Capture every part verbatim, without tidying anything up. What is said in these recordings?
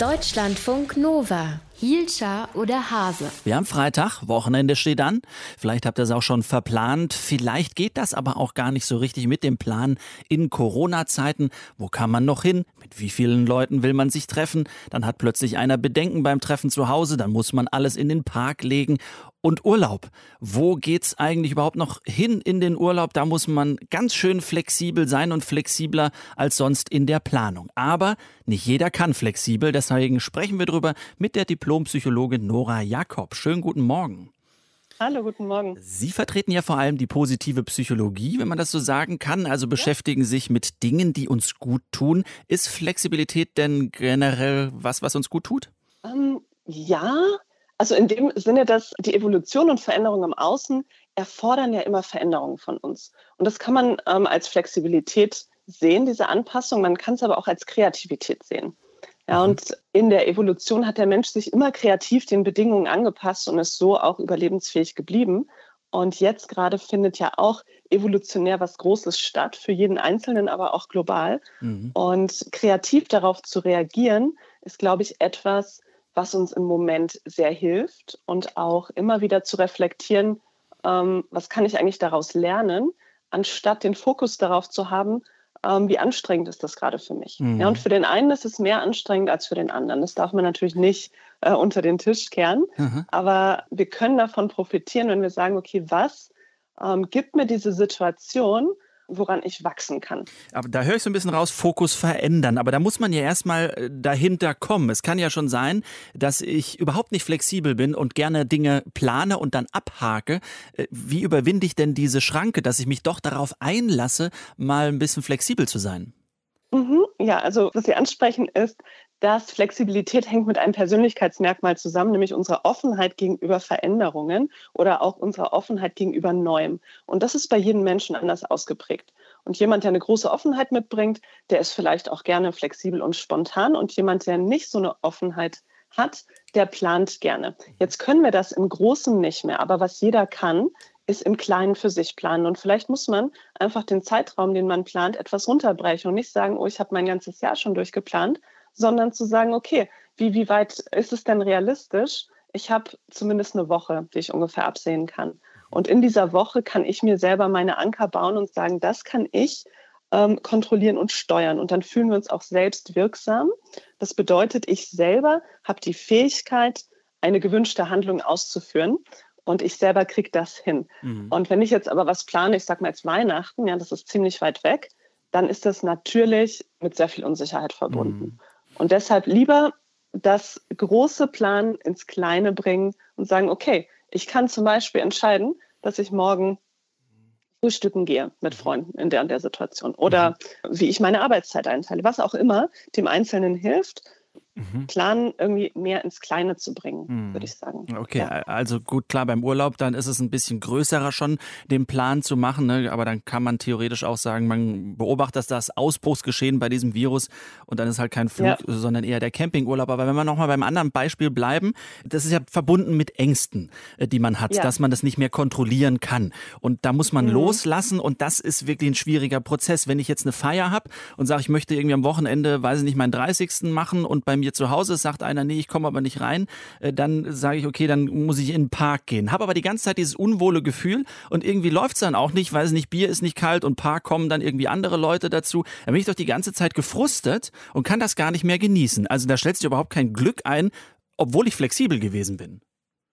Deutschlandfunk Nova. Hielscher oder Hase? Wir haben Freitag, Wochenende steht an. Vielleicht habt ihr es auch schon verplant. Vielleicht geht das aber auch gar nicht so richtig mit dem Plan in Corona-Zeiten. Wo kann man noch hin? Mit wie vielen Leuten will man sich treffen? Dann hat plötzlich einer Bedenken beim Treffen zu Hause. Dann muss man alles in den Park legen. Und Urlaub. Wo geht's eigentlich überhaupt noch hin in den Urlaub? Da muss man ganz schön flexibel sein und flexibler als sonst in der Planung. Aber nicht jeder kann flexibel. Deswegen sprechen wir drüber mit der Diplompsychologin Nora Jakob. Schönen guten Morgen. Hallo, guten Morgen. Sie vertreten ja vor allem die positive Psychologie, wenn man das so sagen kann. Also beschäftigen sich mit Dingen, die uns gut tun. Ist Flexibilität denn generell was, was uns gut tut? Ähm, ja. Also in dem Sinne, dass die Evolution und Veränderung im Außen erfordern ja immer Veränderungen von uns. Und das kann man ähm, als Flexibilität sehen, diese Anpassung. Man kann es aber auch als Kreativität sehen. Ja, und in der Evolution hat der Mensch sich immer kreativ den Bedingungen angepasst und ist so auch überlebensfähig geblieben. Und jetzt gerade findet ja auch evolutionär was Großes statt, für jeden Einzelnen, aber auch global. Mhm. Und kreativ darauf zu reagieren, ist, glaube ich, etwas, was uns im Moment sehr hilft und auch immer wieder zu reflektieren, ähm, was kann ich eigentlich daraus lernen, anstatt den Fokus darauf zu haben, ähm, wie anstrengend ist das gerade für mich. Mhm. Ja, und für den einen ist es mehr anstrengend als für den anderen. Das darf man natürlich nicht äh, unter den Tisch kehren, mhm. aber wir können davon profitieren, wenn wir sagen, okay, was ähm, gibt mir diese Situation, woran ich wachsen kann. Aber da höre ich so ein bisschen raus, Fokus verändern. Aber da muss man ja erstmal dahinter kommen. Es kann ja schon sein, dass ich überhaupt nicht flexibel bin und gerne Dinge plane und dann abhake. Wie überwinde ich denn diese Schranke, dass ich mich doch darauf einlasse, mal ein bisschen flexibel zu sein? Mhm, ja, also was Sie ansprechen ist, dass Flexibilität hängt mit einem Persönlichkeitsmerkmal zusammen, nämlich unserer Offenheit gegenüber Veränderungen oder auch unserer Offenheit gegenüber Neuem. Und das ist bei jedem Menschen anders ausgeprägt. Und jemand, der eine große Offenheit mitbringt, der ist vielleicht auch gerne flexibel und spontan. Und jemand, der nicht so eine Offenheit hat, der plant gerne. Jetzt können wir das im Großen nicht mehr, aber was jeder kann, ist im Kleinen für sich planen. Und vielleicht muss man einfach den Zeitraum, den man plant, etwas runterbrechen und nicht sagen, oh, ich habe mein ganzes Jahr schon durchgeplant, sondern zu sagen, okay, wie, wie weit ist es denn realistisch? Ich habe zumindest eine Woche, die ich ungefähr absehen kann. Und in dieser Woche kann ich mir selber meine Anker bauen und sagen, das kann ich ähm, kontrollieren und steuern. Und dann fühlen wir uns auch selbst wirksam. Das bedeutet, ich selber habe die Fähigkeit, eine gewünschte Handlung auszuführen. Und ich selber kriege das hin. Mhm. Und wenn ich jetzt aber was plane, ich sage mal jetzt Weihnachten, ja, das ist ziemlich weit weg, dann ist das natürlich mit sehr viel Unsicherheit verbunden. Mhm. Und deshalb lieber das große Plan ins Kleine bringen und sagen, okay, ich kann zum Beispiel entscheiden, dass ich morgen frühstücken gehe mit Freunden in der und der Situation. Oder mhm. wie ich meine Arbeitszeit einteile, was auch immer dem Einzelnen hilft, Mhm. Planen irgendwie mehr ins Kleine zu bringen, mhm. würde ich sagen. Okay, ja. Also gut, klar, beim Urlaub, dann ist es ein bisschen größerer schon, den Plan zu machen, ne? Aber dann kann man theoretisch auch sagen, man beobachtet das Ausbruchsgeschehen bei diesem Virus und dann ist halt kein Flug, ja. sondern eher der Campingurlaub. Aber wenn wir nochmal beim anderen Beispiel bleiben, das ist ja verbunden mit Ängsten, die man hat, ja. dass man das nicht mehr kontrollieren kann. Und da muss man mhm. loslassen und das ist wirklich ein schwieriger Prozess. Wenn ich jetzt eine Feier habe und sage, ich möchte irgendwie am Wochenende, weiß ich nicht, meinen dreißigsten machen und bei mir zu Hause sagt einer, nee, ich komme aber nicht rein, dann sage ich, okay, dann muss ich in den Park gehen. Habe aber die ganze Zeit dieses unwohle Gefühl und irgendwie läuft es dann auch nicht, weiß nicht, Bier ist nicht kalt und Park kommen dann irgendwie andere Leute dazu. Dann bin ich doch die ganze Zeit gefrustet und kann das gar nicht mehr genießen. Also da stellt sich überhaupt kein Glück ein, obwohl ich flexibel gewesen bin.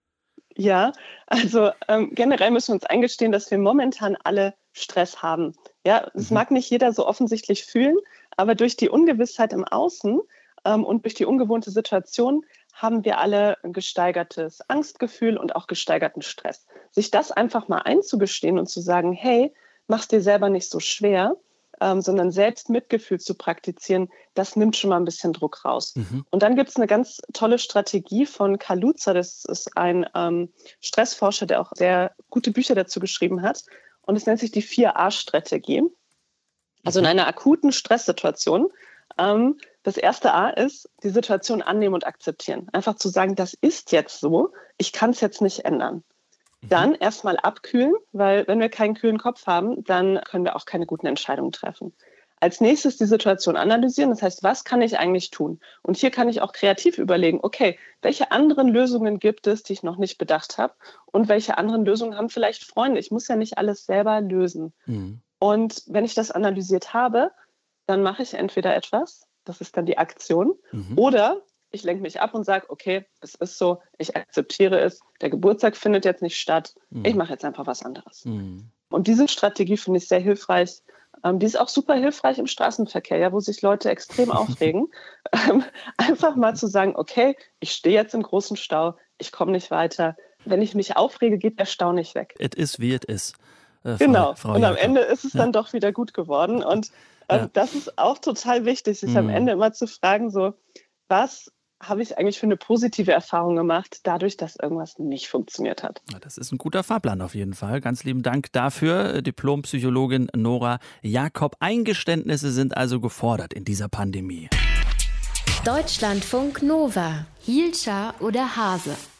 Ja, also ähm, generell müssen wir uns eingestehen, dass wir momentan alle Stress haben. Ja, das mhm. mag nicht jeder so offensichtlich fühlen, aber durch die Ungewissheit im Außen ähm, und durch die ungewohnte Situation haben wir alle ein gesteigertes Angstgefühl und auch gesteigerten Stress. Sich das einfach mal einzugestehen und zu sagen, hey, mach's dir selber nicht so schwer, ähm, sondern selbst Mitgefühl zu praktizieren, das nimmt schon mal ein bisschen Druck raus. Mhm. Und dann gibt es eine ganz tolle Strategie von Kaluza, das ist ein ähm, Stressforscher, der auch sehr gute Bücher dazu geschrieben hat. Und es nennt sich die vier A Strategie. Also in einer akuten Stresssituation. Ähm, das erste A ist, die Situation annehmen und akzeptieren. Einfach zu sagen, das ist jetzt so, ich kann es jetzt nicht ändern. Dann erstmal abkühlen, weil wenn wir keinen kühlen Kopf haben, dann können wir auch keine guten Entscheidungen treffen. Als nächstes die Situation analysieren. Das heißt, was kann ich eigentlich tun? Und hier kann ich auch kreativ überlegen, okay, welche anderen Lösungen gibt es, die ich noch nicht bedacht habe? Und welche anderen Lösungen haben vielleicht Freunde? Ich muss ja nicht alles selber lösen. Mhm. Und wenn ich das analysiert habe, dann mache ich entweder etwas, das ist dann die Aktion, mhm. oder ich lenke mich ab und sage, okay, es ist so, ich akzeptiere es, der Geburtstag findet jetzt nicht statt, mhm. ich mache jetzt einfach was anderes. Mhm. Und diese Strategie finde ich sehr hilfreich. Ähm, die ist auch super hilfreich im Straßenverkehr, ja, wo sich Leute extrem aufregen. Ähm, einfach mal zu sagen, okay, ich stehe jetzt im großen Stau, ich komme nicht weiter. Wenn ich mich aufrege, geht der Stau nicht weg. Es ist, wie es ist. Äh, Frau, genau, Frau und am Jakob. Ende ist es ja. dann doch wieder gut geworden. Und ähm, ja. das ist auch total wichtig, sich mhm. am Ende immer zu fragen, so, was habe ich eigentlich für eine positive Erfahrung gemacht, dadurch, dass irgendwas nicht funktioniert hat. Das ist ein guter Fahrplan auf jeden Fall. Ganz lieben Dank dafür, Diplompsychologin Nora Jakob. Eingeständnisse sind also gefordert in dieser Pandemie. Deutschlandfunk Nova. Hielscher oder Hase?